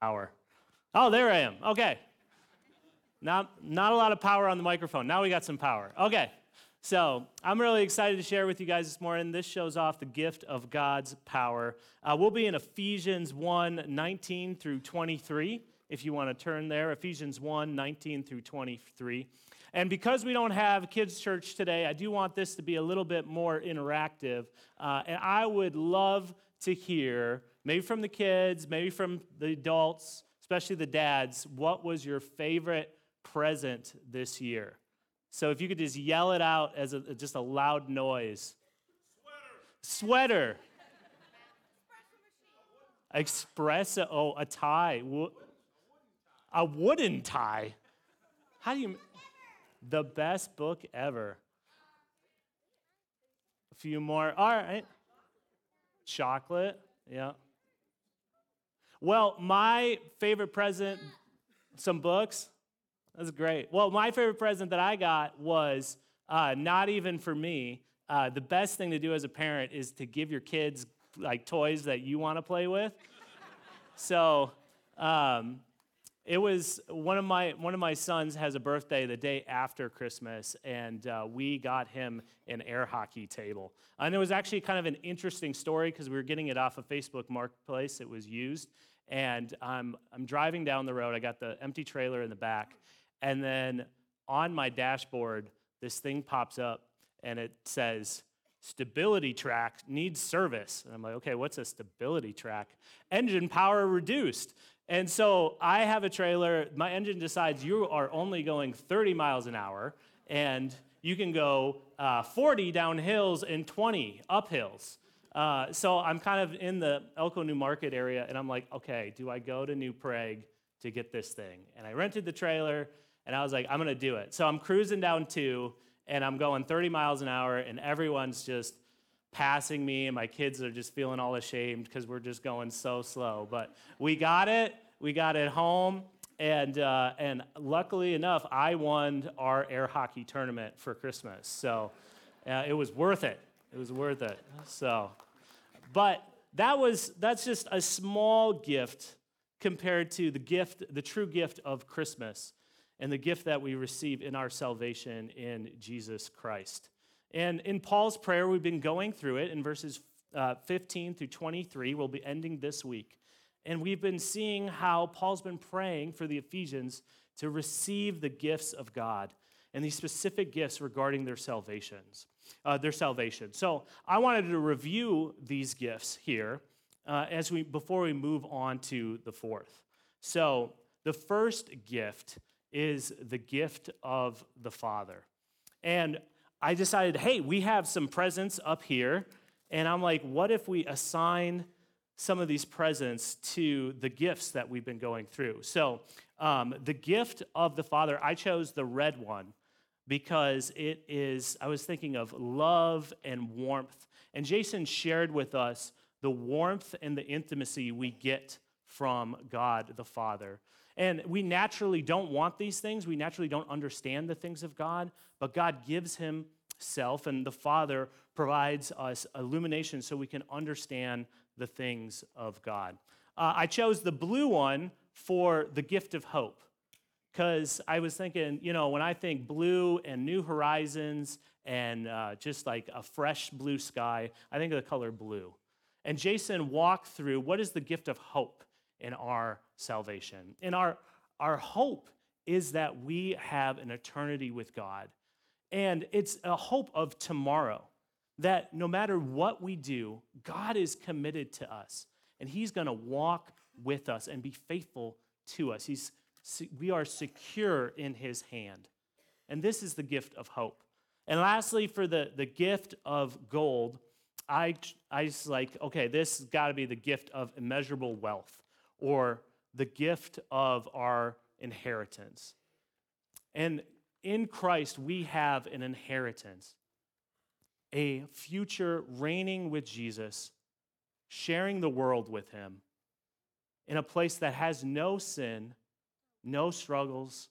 Power. Oh, there I am. Okay. Not a lot of power on the microphone. Now we got some power. Okay. So I'm really excited to share with you guys this morning. This shows off the gift of God's power. We'll be in Ephesians 1:19 through 23, if you want to turn there. Ephesians 1:19 through 23. And because we don't have kids' church today, I do want this to be a little bit more interactive. And I would love to hear, maybe from the kids, maybe from the adults, especially the dads, what was your favorite present this year? So if you could just yell it out as just a loud noise. Sweater. Espresso. Oh, a tie. A wooden tie. How do you... The best book ever. A few more. All right. Chocolate. Yeah. Well, my favorite present, some books. That's great. Well, my favorite present that I got was not even for me. The best thing to do as a parent is to give your kids like toys that you want to play with. So it was one of my sons has a birthday the day after Christmas, and we got him an air hockey table. And it was actually kind of an interesting story because we were getting it off of Facebook Marketplace. It was used, and I'm driving down the road. I got the empty trailer in the back. And then on my dashboard, this thing pops up, and it says, stability track needs service. And I'm like, okay, what's a stability track? Engine power reduced. And so I have a trailer. My engine decides you are only going 30 miles an hour, and you can go 40 down hills and 20 up hills. So I'm kind of in the Elko New Market area, and I'm like, okay, do I go to New Prague to get this thing? And I rented the trailer, and I was like, I'm going to do it. So I'm cruising down 2, and I'm going 30 miles an hour, and everyone's just passing me, and my kids are just feeling all ashamed because we're just going so slow. But we got it. We got it home, and luckily enough, I won our air hockey tournament for Christmas. So it was worth it. It was worth it. So, but that's just a small gift compared to the true gift of Christmas, and the gift that we receive in our salvation in Jesus Christ. And in Paul's prayer, we've been going through it in verses 15 through 23. We'll be ending this week. And we've been seeing how Paul's been praying for the Ephesians to receive the gifts of God and these specific gifts regarding their salvation. So I wanted to review these gifts here before we move on to the fourth. So the first gift is the gift of the Father. And I decided, hey, we have some presents up here, and I'm like, what if we assign some of these presents to the gifts that we've been going through? So the gift of the Father, I chose the red one because I was thinking of love and warmth. And Jason shared with us the warmth and the intimacy we get from God the Father. And we naturally don't want these things. We naturally don't understand the things of God, but God gives himself, and the Father provides us illumination so we can understand the things of God. I chose the blue one for the gift of hope because I was thinking, when I think blue and new horizons and just like a fresh blue sky, I think of the color blue. And Jason walked through what is the gift of hope in our salvation. And our hope is that we have an eternity with God. And it's a hope of tomorrow, that no matter what we do, God is committed to us. And he's going to walk with us and be faithful to us. We are secure in his hand. And this is the gift of hope. And lastly, for the gift of gold, I just like, okay, this has got to be the gift of immeasurable wealth, or the gift of our inheritance. And in Christ, we have an inheritance, a future reigning with Jesus, sharing the world with him in a place that has no sin, no struggles,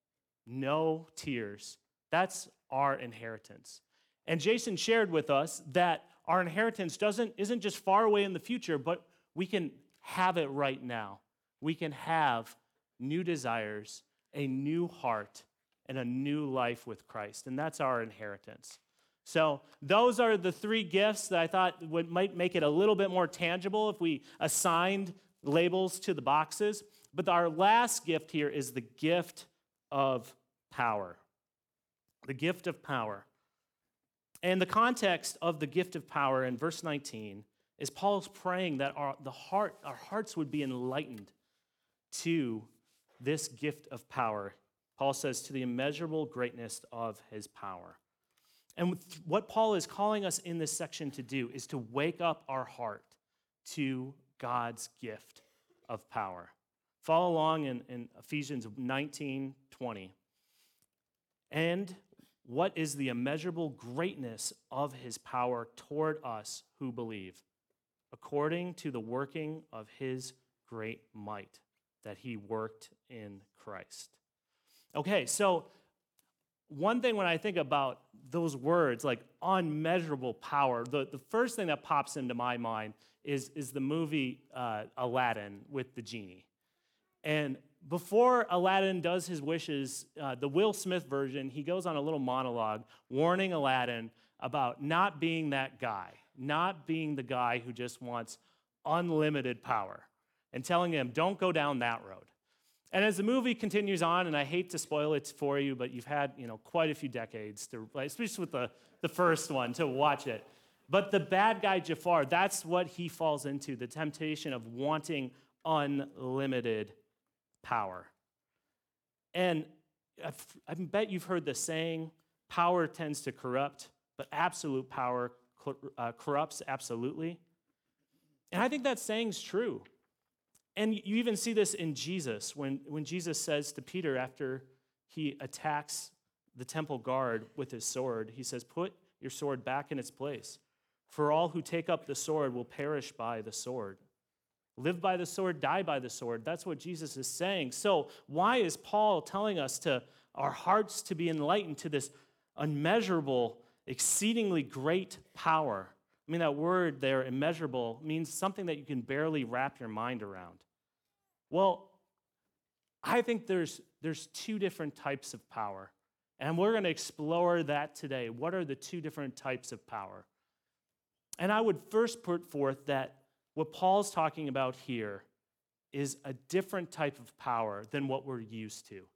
no tears. That's our inheritance. And Jason shared with us that our inheritance isn't just far away in the future, but we can have it right now. we can have new desires, a new heart, and a new life with Christ. And that's our inheritance. So those are the three gifts that I thought might make it a little bit more tangible if we assigned labels to the boxes. But our last gift here is the gift of power. The gift of power. And the context of the gift of power in verse 19 is Paul's praying that our hearts would be enlightened to this gift of power. Paul says, to the immeasurable greatness of his power. And what Paul is calling us in this section to do is to wake up our heart to God's gift of power. Follow along in Ephesians 19:20. And what is the immeasurable greatness of his power toward us who believe, according to the working of his great might that he worked in Christ. Okay, so one thing when I think about those words, like unmeasurable power, the first thing that pops into my mind is the movie Aladdin with the genie. And before Aladdin does his wishes, the Will Smith version, he goes on a little monologue warning Aladdin about not being that guy, not being the guy who just wants unlimited power, and telling him, don't go down that road. And as the movie continues on, and I hate to spoil it for you, but you've had quite a few decades, especially with the first one, to watch it. But the bad guy Jafar, that's what he falls into, the temptation of wanting unlimited power. And I bet you've heard the saying, power tends to corrupt, but absolute power corrupts absolutely. And I think that saying's true. And you even see this in Jesus, when Jesus says to Peter after he attacks the temple guard with his sword, he says, put your sword back in its place. For all who take up the sword will perish by the sword. Live by the sword, die by the sword. That's what Jesus is saying. So why is Paul telling us to our hearts to be enlightened to this unmeasurable, exceedingly great power? I mean, that word there, immeasurable, means something that you can barely wrap your mind around. Well, I think there's two different types of power, and we're going to explore that today. What are the two different types of power? And I would first put forth that what Paul's talking about here is a different type of power than what we're used to.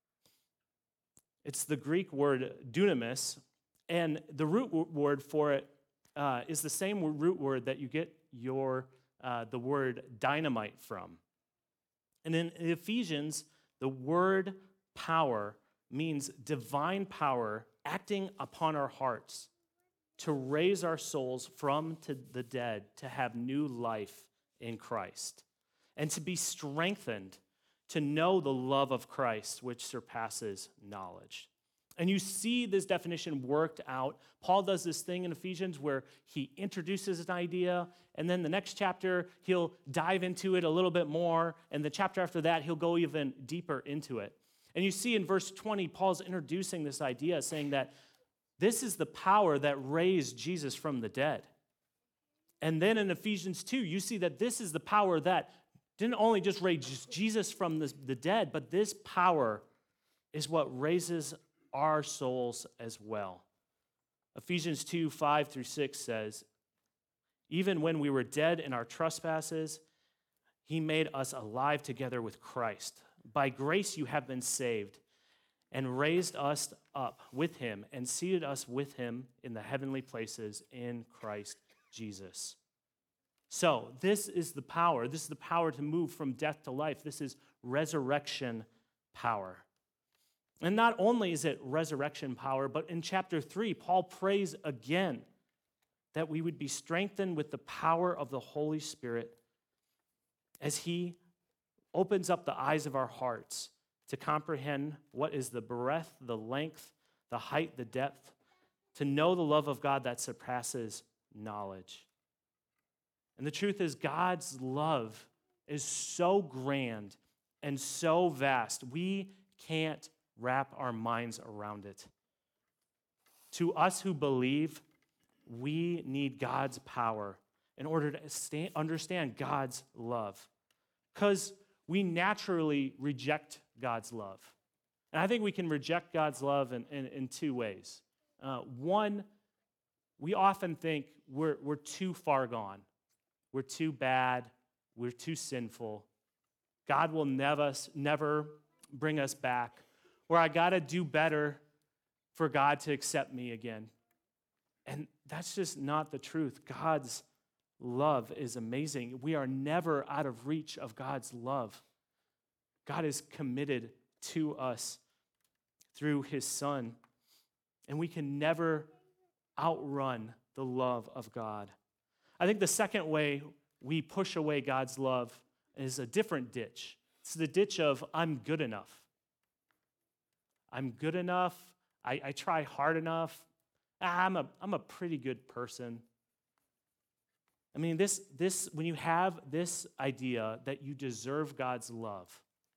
It's the Greek word dunamis, and the root word for it is the same root word that you get the word dynamite from. And in Ephesians, the word power means divine power acting upon our hearts to raise our souls from the dead, to have new life in Christ, and to be strengthened to know the love of Christ, which surpasses knowledge. And you see this definition worked out. Paul does this thing in Ephesians where he introduces an idea, and then the next chapter, he'll dive into it a little bit more, and the chapter after that, he'll go even deeper into it. And you see in verse 20, Paul's introducing this idea, saying that this is the power that raised Jesus from the dead. And then in Ephesians 2, you see that this is the power that didn't only just raise Jesus from the dead, but this power is what raises our souls as well. Ephesians 2, 5-6 says, even when we were dead in our trespasses, he made us alive together with Christ. By grace you have been saved, and raised us up with him, and seated us with him in the heavenly places in Christ Jesus. So this is the power. This is the power to move from death to life. This is resurrection power. And not only is it resurrection power, but in chapter 3, Paul prays again that we would be strengthened with the power of the Holy Spirit as he opens up the eyes of our hearts to comprehend what is the breadth, the length, the height, the depth, to know the love of God that surpasses knowledge. And the truth is, God's love is so grand and so vast, we can't wrap our minds around it. To us who believe, we need God's power in order to understand God's love. Because we naturally reject God's love. And I think we can reject God's love in two ways. One, we often think we're too far gone. We're too bad. We're too sinful. God will never bring us back. Or I got to do better for God to accept me again. And that's just not the truth. God's love is amazing. We are never out of reach of God's love. God is committed to us through his Son, and we can never outrun the love of God. I think the second way we push away God's love is a different ditch. It's the ditch of, I'm good enough. I'm good enough. I try hard enough. I'm a pretty good person. I mean, this when you have this idea that you deserve God's love,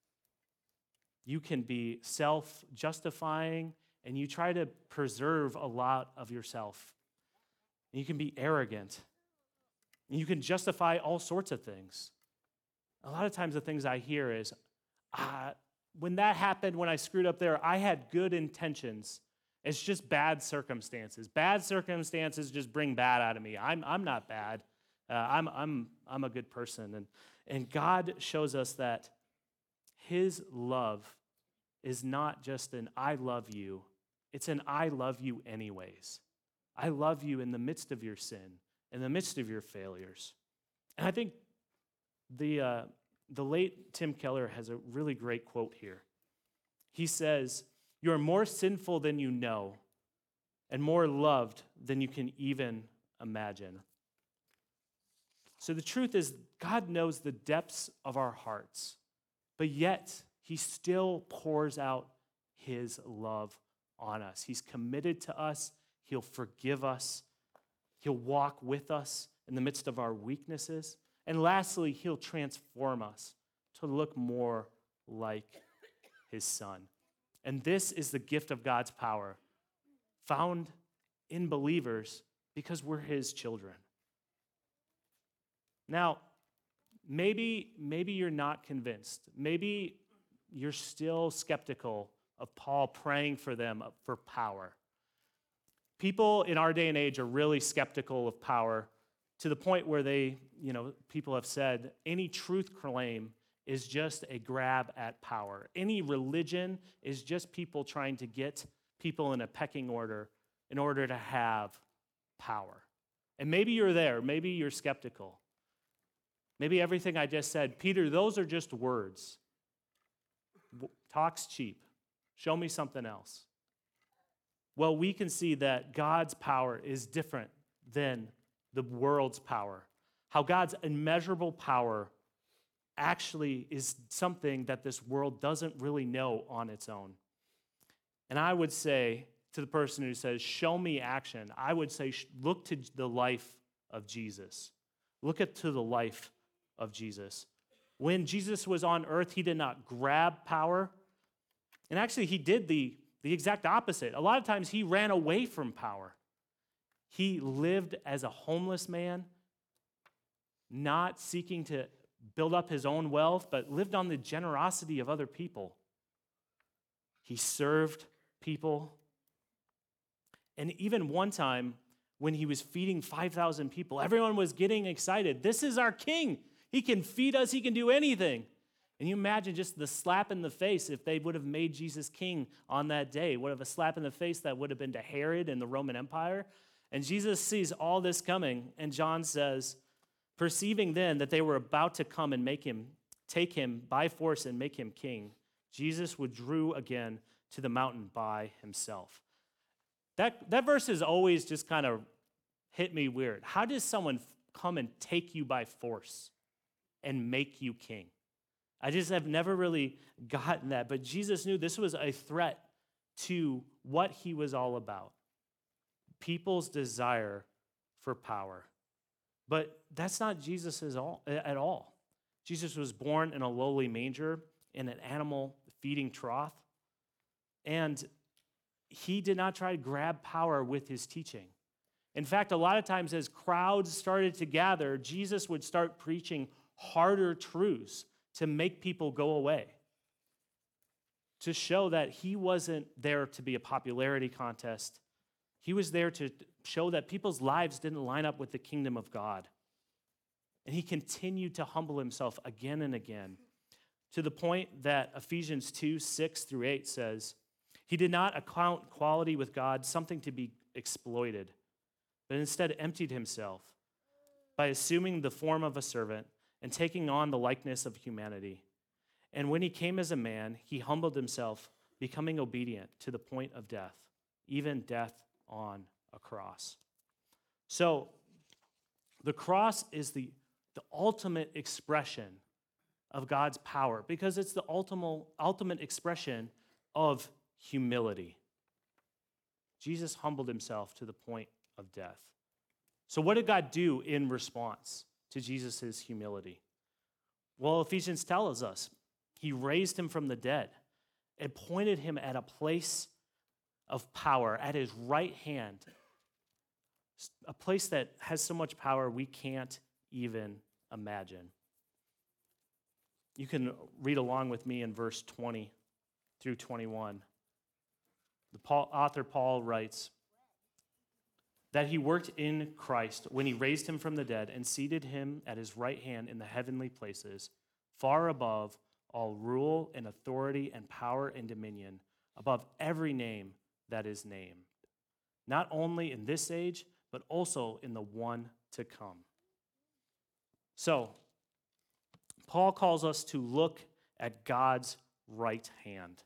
you can be self-justifying, and you try to preserve a lot of yourself. And you can be arrogant. And you can justify all sorts of things. A lot of times the things I hear is, when that happened, when I screwed up there, I had good intentions. It's just bad circumstances. Bad circumstances just bring bad out of me. I'm not bad. I'm a good person. And God shows us that his love is not just an I love you. It's an I love you anyways. I love you in the midst of your sin, in the midst of your failures. And I think the late Tim Keller has a really great quote here. He says, "You are more sinful than you know, and more loved than you can even imagine." So the truth is, God knows the depths of our hearts, but yet he still pours out his love on us. He's committed to us. He'll forgive us. He'll walk with us in the midst of our weaknesses. And lastly, he'll transform us to look more like his Son. And this is the gift of God's power, found in believers because we're his children. Now, maybe you're not convinced. Maybe you're still skeptical of Paul praying for them for power. People in our day and age are really skeptical of power to the point where people have said any truth claim is just a grab at power. Any religion is just people trying to get people in a pecking order in order to have power. And maybe you're there. Maybe you're skeptical. Maybe everything I just said, Peter, those are just words. Talk's cheap. Show me something else. Well, we can see that God's power is different than the world's power. How God's immeasurable power actually is something that this world doesn't really know on its own. And I would say to the person who says, show me action, I would say, look to the life of Jesus. Look to the life of Jesus. When Jesus was on earth, he did not grab power. And actually, he did the exact opposite. A lot of times, he ran away from power. He lived as a homeless man, not seeking to build up his own wealth, but lived on the generosity of other people. He served people. And even one time, when he was feeding 5,000 people, everyone was getting excited. This is our king. He can feed us. He can do anything. And you imagine just the slap in the face if they would have made Jesus king on that day. What a slap in the face that would have been to Herod and the Roman Empire. And Jesus sees all this coming, and John says, perceiving then that they were about to come and take him by force and make him king, Jesus withdrew again to the mountain by himself. That verse has always just kind of hit me weird. How does someone come and take you by force and make you king? I just have never really gotten that. But Jesus knew this was a threat to what he was all about. People's desire for power. But that's not Jesus at all. Jesus was born in a lowly manger in an animal feeding trough. And he did not try to grab power with his teaching. In fact, a lot of times as crowds started to gather, Jesus would start preaching harder truths to make people go away, to show that he wasn't there to be a popularity contest. He was there to show that people's lives didn't line up with the kingdom of God. And he continued to humble himself again and again, to the point that Ephesians 2:6-8 says, he did not account equality with God something to be exploited, but instead emptied himself by assuming the form of a servant and taking on the likeness of humanity. And when he came as a man, he humbled himself, becoming obedient to the point of death, even death on a cross. So the cross is the ultimate expression of God's power because it's the ultimate expression of humility. Jesus humbled himself to the point of death. So what did God do in response to Jesus' humility? Well, Ephesians tells us he raised him from the dead and pointed him at a place of power at his right hand, a place that has so much power we can't even imagine. You can read along with me in verse 20-21. Author Paul writes that he worked in Christ when he raised him from the dead and seated him at his right hand in the heavenly places, far above all rule and authority and power and dominion, above every name that is named, not only in this age, but also in the one to come. So, Paul calls us to look at God's right hand.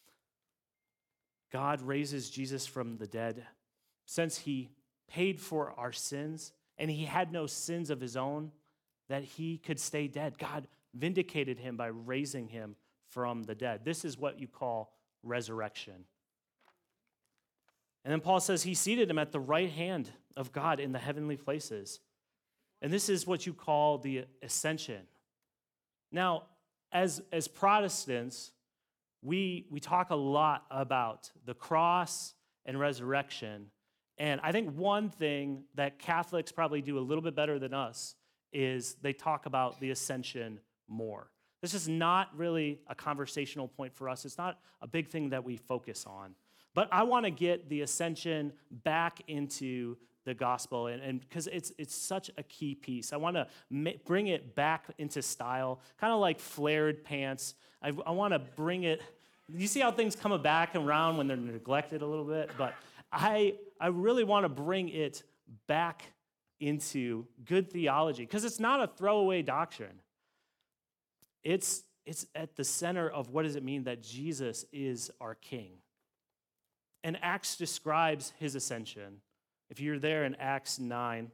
God raises Jesus from the dead since he paid for our sins and he had no sins of his own that he could stay dead. God vindicated him by raising him from the dead. This is what you call resurrection. And then Paul says he seated him at the right hand of God in the heavenly places. And this is what you call the ascension. Now, as Protestants, we talk a lot about the cross and resurrection. And I think one thing that Catholics probably do a little bit better than us is they talk about the ascension more. This is not really a conversational point for us. It's not a big thing that we focus on. But I want to get the ascension back into the gospel, and because it's such a key piece. I want to bring it back into style, kind of like flared pants. I want to bring it. You see how things come back around when they're neglected a little bit? But I really want to bring it back into good theology, because it's not a throwaway doctrine. It's at the center of what does it mean that Jesus is our King. And Acts describes his ascension. If you're there in Acts 9,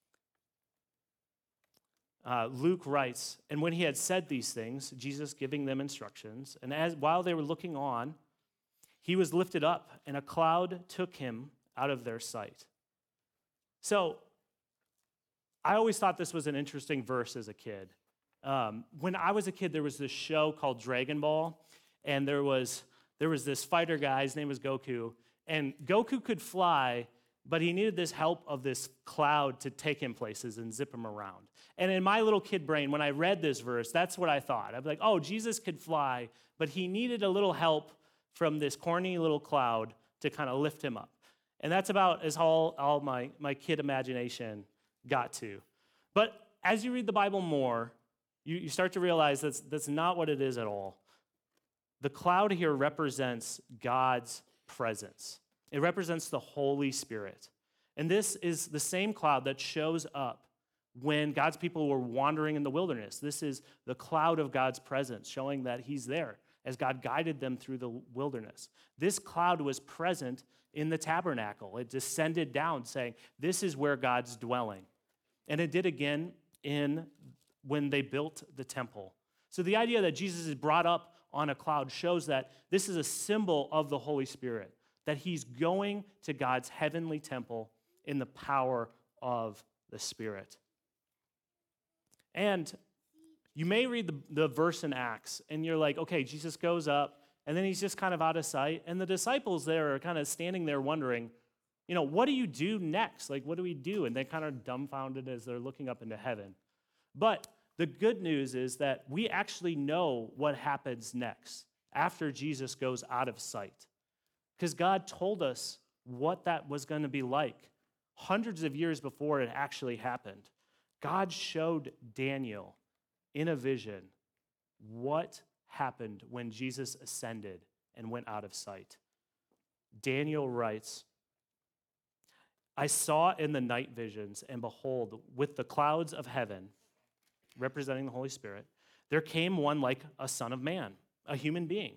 Luke writes, and when he had said these things, Jesus giving them instructions, and while they were looking on, he was lifted up, and a cloud took him out of their sight. So I always thought this was an interesting verse as a kid. When I was a kid, there was this show called Dragon Ball, and there was this fighter guy, his name was Goku, and Goku could fly, but he needed this help of this cloud to take him places and zip him around. And in my little kid brain, when I read this verse, that's what I thought. I'd be like, oh, Jesus could fly, but he needed a little help from this corny little cloud to kind of lift him up. And that's about as all my kid imagination got to. But as you read the Bible more, you start to realize that's not what it is at all. The cloud here represents God's presence. It represents the Holy Spirit. And this is the same cloud that shows up when God's people were wandering in the wilderness. This is the cloud of God's presence, showing that he's there as God guided them through the wilderness. This cloud was present in the tabernacle. It descended down, saying, this is where God's dwelling. And it did again when they built the temple. So the idea that Jesus is brought up on a cloud shows that this is a symbol of the Holy Spirit, that he's going to God's heavenly temple in the power of the Spirit. And you may read the verse in Acts, and you're like, okay, Jesus goes up, and then he's just kind of out of sight, and the disciples there are kind of standing there wondering, what do you do next? Like, what do we do? And they're kind of dumbfounded as they're looking up into heaven. But The good news is that we actually know what happens next after Jesus goes out of sight. Because God told us what that was going to be like hundreds of years before it actually happened. God showed Daniel in a vision what happened when Jesus ascended and went out of sight. Daniel writes, I saw in the night visions, and behold, with the clouds of heaven, representing the Holy Spirit, there came one like a son of man, a human being.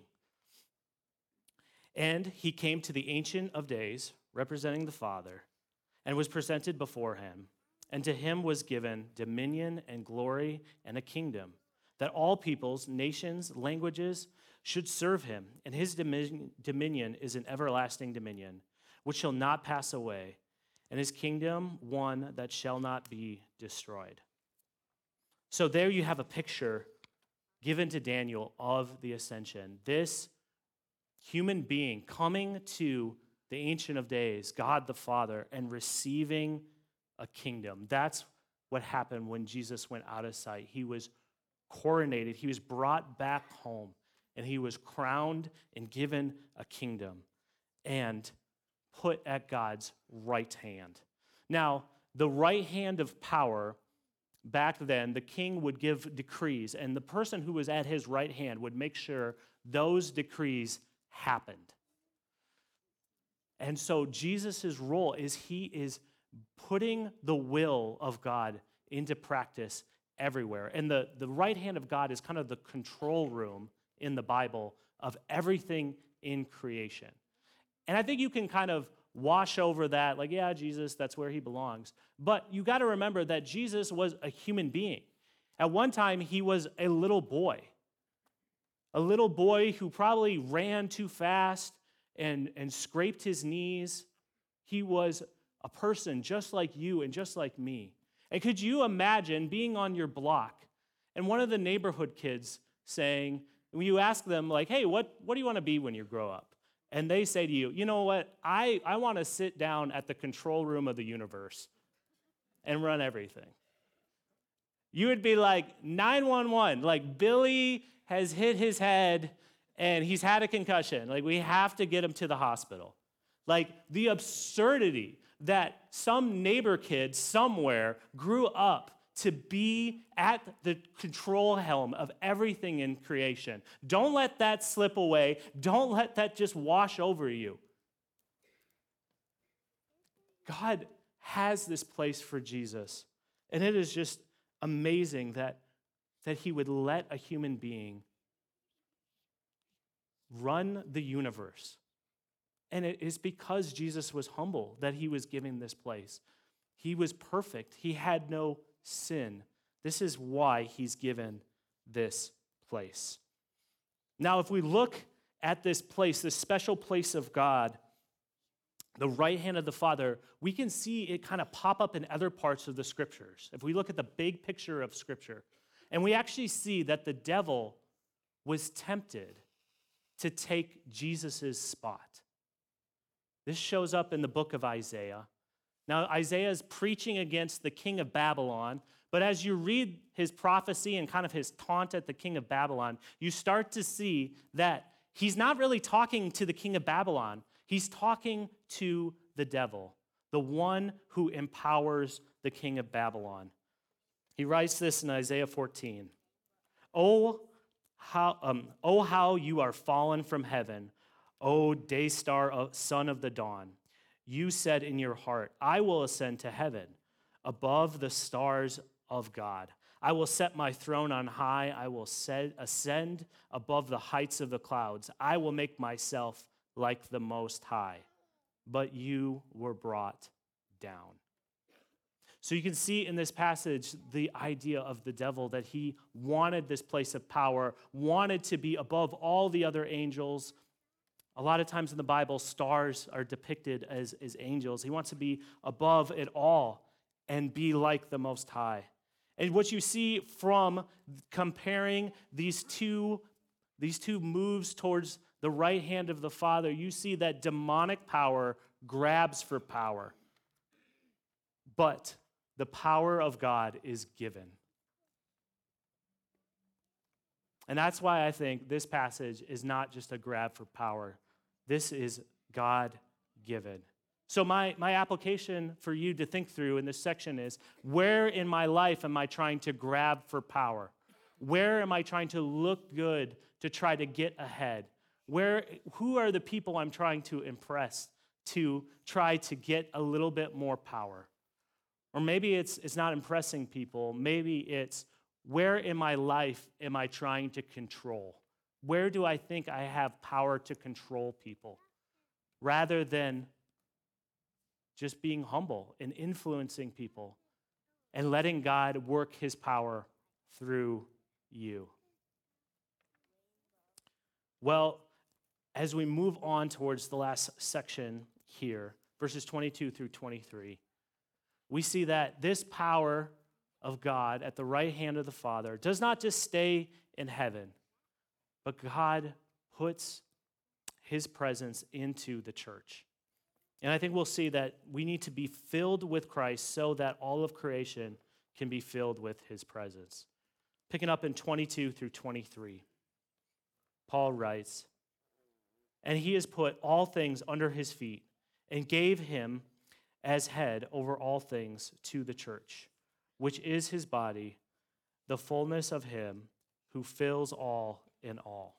And he came to the Ancient of Days, representing the Father, and was presented before him. And to him was given dominion and glory and a kingdom, that all peoples, nations, languages should serve him. And his dominion is an everlasting dominion, which shall not pass away, and his kingdom one that shall not be destroyed. So there you have a picture given to Daniel of the ascension. This human being coming to the Ancient of Days, God the Father, and receiving a kingdom. That's what happened when Jesus went out of sight. He was coronated, he was brought back home, and he was crowned and given a kingdom and put at God's right hand. Now, the right hand of power, back then, the king would give decrees, and the person who was at his right hand would make sure those decrees happened. And so Jesus' role is he is putting the will of God into practice everywhere. And the right hand of God is kind of the control room in the Bible of everything in creation. And I think you can kind of wash over that, like, yeah, Jesus, that's where he belongs. But you got to remember that Jesus was a human being. At one time, he was a little boy who probably ran too fast and scraped his knees. He was a person just like you and just like me. And could you imagine being on your block and one of the neighborhood kids saying, when you ask them, like, hey, what do you want to be when you grow up? And they say to you, you know what, I want to sit down at the control room of the universe and run everything. You would be like, 911, like Billy has hit his head and he's had a concussion. Like, we have to get him to the hospital. Like, the absurdity that some neighbor kid somewhere grew up to be at the control helm of everything in creation. Don't let that slip away. Don't let that just wash over you. God has this place for Jesus, and it is just amazing that he would let a human being run the universe. And it is because Jesus was humble that he was given this place. He was perfect. He had no sin. This is why he's given this place. Now, if we look at this place, this special place of God, the right hand of the Father, we can see it kind of pop up in other parts of the scriptures. If we look at the big picture of scripture, and we actually see that the devil was tempted to take Jesus' spot. This shows up in the book of Isaiah. Now, Isaiah is preaching against the king of Babylon, but as you read his prophecy and kind of his taunt at the king of Babylon, you start to see that he's not really talking to the king of Babylon. He's talking to the devil, the one who empowers the king of Babylon. He writes this in Isaiah 14. Oh, how you are fallen from heaven, O day star, son of the dawn. You said in your heart, I will ascend to heaven, above the stars of God. I will set my throne on high. I will ascend above the heights of the clouds. I will make myself like the Most High. But you were brought down. So you can see in this passage the idea of the devil, that he wanted this place of power, wanted to be above all the other angels. A lot of times in the Bible, stars are depicted as angels. He wants to be above it all and be like the Most High. And what you see from comparing these two moves towards the right hand of the Father, you see that demonic power grabs for power. But the power of God is given. And that's why I think this passage is not just a grab for power. This is God-given. So my application for you to think through in this section is, where in my life am I trying to grab for power? Where am I trying to look good to try to get ahead? Who are the people I'm trying to impress to try to get a little bit more power? Or maybe it's not impressing people. Maybe it's, where in my life am I trying to control? Where do I think I have power to control people? Rather than just being humble and influencing people and letting God work his power through you. Well, as we move on towards the last section here, verses 22 through 23, we see that this power of God at the right hand of the Father does not just stay in heaven, but God puts his presence into the church. And I think we'll see that we need to be filled with Christ so that all of creation can be filled with his presence. Picking up in 22 through 23, Paul writes, "And he has put all things under his feet and gave him as head over all things to the church, which is his body, the fullness of him who fills all in all."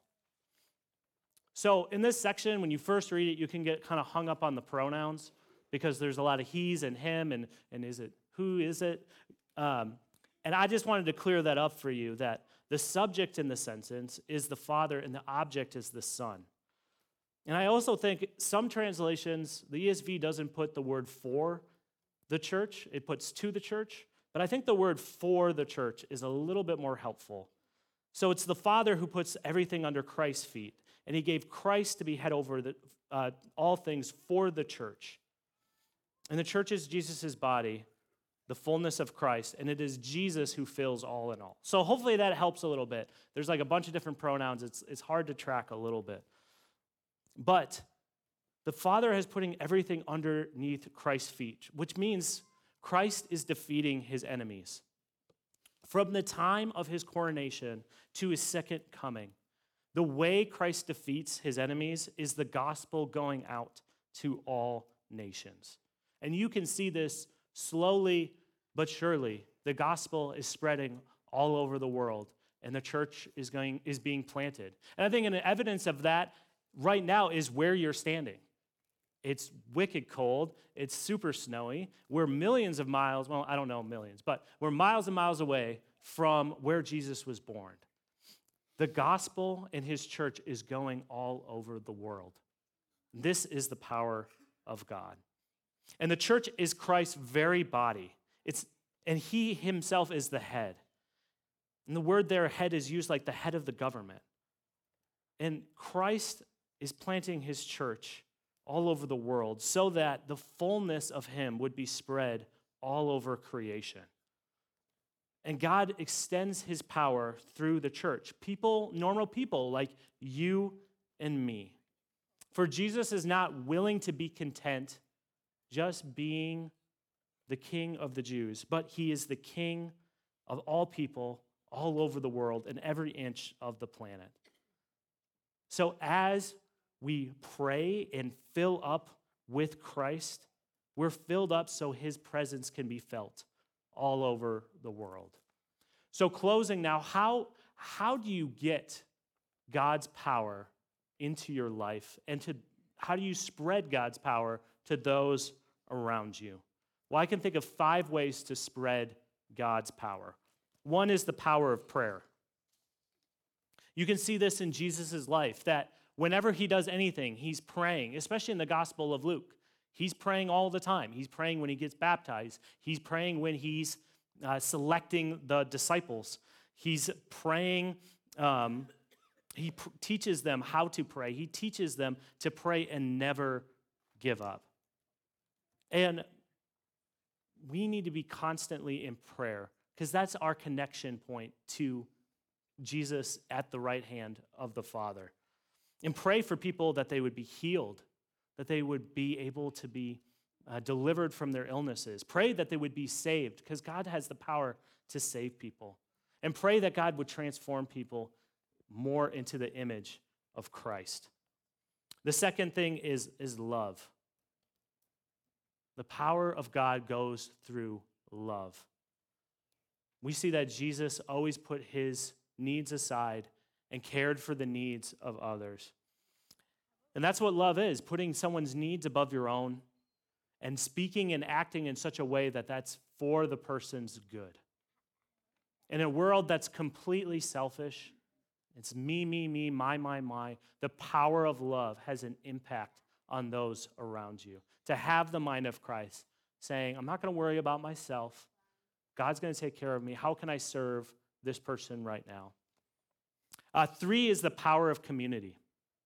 So in this section, when you first read it, you can get kind of hung up on the pronouns because there's a lot of he's and him and is it, who is it? And I just wanted to clear that up for you, that the subject in the sentence is the Father and the object is the Son. And I also think some translations, the ESV doesn't put the word for the church, it puts to the church. But I think the word for the church is a little bit more helpful. So it's the Father who puts everything under Christ's feet, and he gave Christ to be head over all things for the church. And the church is Jesus' body, the fullness of Christ, and it is Jesus who fills all in all. So hopefully that helps a little bit. There's like a bunch of different pronouns. It's hard to track a little bit. But the Father is putting everything underneath Christ's feet, which means Christ is defeating his enemies. From the time of his coronation to his second coming, the way Christ defeats his enemies is the gospel going out to all nations. And you can see this slowly but surely. The gospel is spreading all over the world, and the church is being planted. And I think an evidence of that right now is where you're standing. It's wicked cold. It's super snowy. We're millions of miles, well, I don't know millions, but we're miles and miles away from where Jesus was born. The gospel in his church is going all over the world. This is the power of God. And the church is Christ's very body. And he himself is the head. And the word there, head, is used like the head of the government. And Christ is planting his church all over the world so that the fullness of him would be spread all over creation. And God extends his power through the church. People, normal people like you and me. For Jesus is not willing to be content just being the King of the Jews, but he is the King of all people all over the world and every inch of the planet. So as we pray and fill up with Christ, we're filled up so his presence can be felt all over the world. So closing now, how do you get God's power into your life, and how do you spread God's power to those around you? Well, I can think of 5 ways to spread God's power. One is the power of prayer. You can see this in Jesus' life, that whenever he does anything, he's praying, especially in the Gospel of Luke. He's praying all the time. He's praying when he gets baptized. He's praying when he's selecting the disciples. He's praying. Teaches them how to pray. He teaches them to pray and never give up. And we need to be constantly in prayer because that's our connection point to Jesus at the right hand of the Father. And pray for people that they would be healed, that they would be able to be delivered from their illnesses. Pray that they would be saved because God has the power to save people. And pray that God would transform people more into the image of Christ. The second thing is love. The power of God goes through love. We see that Jesus always put his needs aside and cared for the needs of others. And that's what love is, putting someone's needs above your own and speaking and acting in such a way that that's for the person's good. In a world that's completely selfish, it's me, my, the power of love has an impact on those around you. To have the mind of Christ, saying, I'm not going to worry about myself. God's going to take care of me. How can I serve this person right now? 3 is the power of community.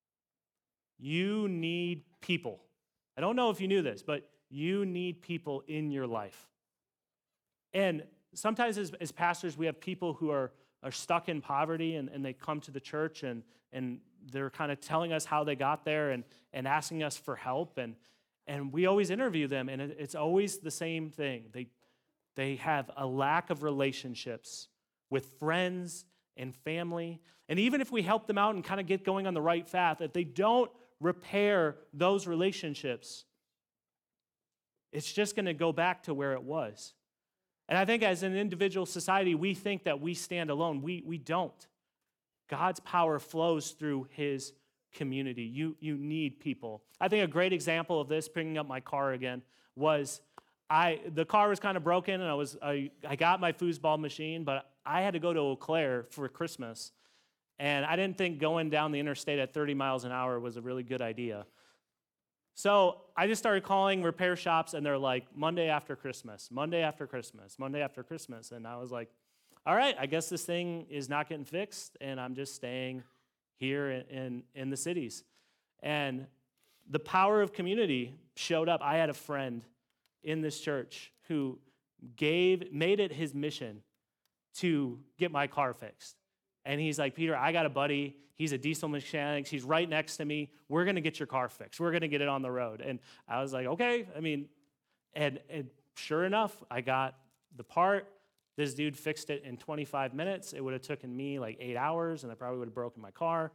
You need people. I don't know if you knew this, but you need people in your life. And sometimes as pastors, we have people who are stuck in poverty and they come to the church and they're kind of telling us how they got there and asking us for help. And we always interview them, and it's always the same thing. They have a lack of relationships with friends and family. And even if we help them out and kind of get going on the right path, if they don't repair those relationships, it's just going to go back to where it was. And I think as an individual society, we think that we stand alone. We don't. God's power flows through his community. You need people. I think a great example of this, bringing up my car again, was the car was kind of broken, and I got my foosball machine, but I had to go to Eau Claire for Christmas, and I didn't think going down the interstate at 30 miles an hour was a really good idea. So I just started calling repair shops, and they're like, Monday after Christmas, Monday after Christmas, Monday after Christmas. And I was like, all right, I guess this thing is not getting fixed, and I'm just staying here in the cities. And the power of community showed up. I had a friend in this church who made it his mission to get my car fixed. And he's like, Peter, I got a buddy. He's a diesel mechanic. He's right next to me. We're going to get your car fixed. We're going to get it on the road. And I was like, okay. And sure enough, I got the part. This dude fixed it in 25 minutes. It would have taken me like 8 hours, and I probably would have broken my car.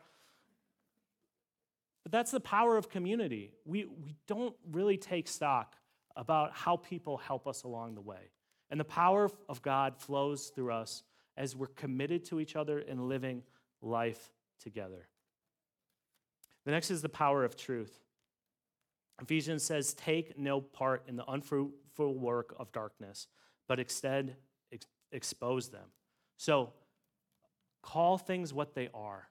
But that's the power of community. We don't really take stock about how people help us along the way. And the power of God flows through us as we're committed to each other and living life together. The next is the power of truth. Ephesians says, take no part in the unfruitful work of darkness, but instead expose them. So call things what they are.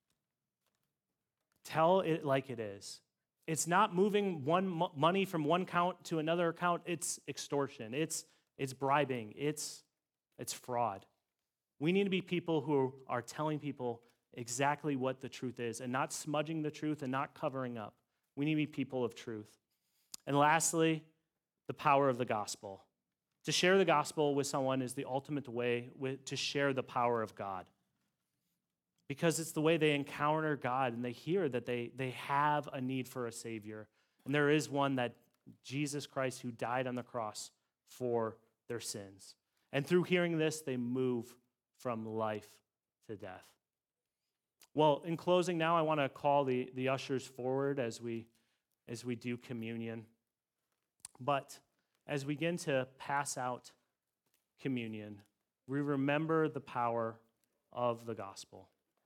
Tell it like it is. It's not moving money from one account to another account. It's extortion. It's bribing. It's fraud. We need to be people who are telling people exactly what the truth is and not smudging the truth and not covering up. We need to be people of truth. And lastly, the power of the gospel. To share the gospel with someone is the ultimate way to share the power of God. Because it's the way they encounter God and they hear that they have a need for a Savior. And there is one, that Jesus Christ, who died on the cross for their sins. And through hearing this, they move from life to death. Well, in closing now, I want to call the ushers forward as we do communion. But as we begin to pass out communion, we remember the power of the gospel.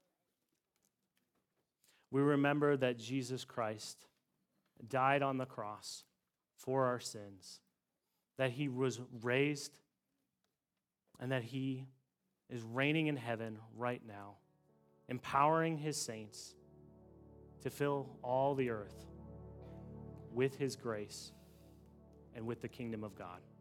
We remember that Jesus Christ died on the cross for our sins, that he was raised, and that he is reigning in heaven right now, empowering his saints to fill all the earth with his grace and with the kingdom of God.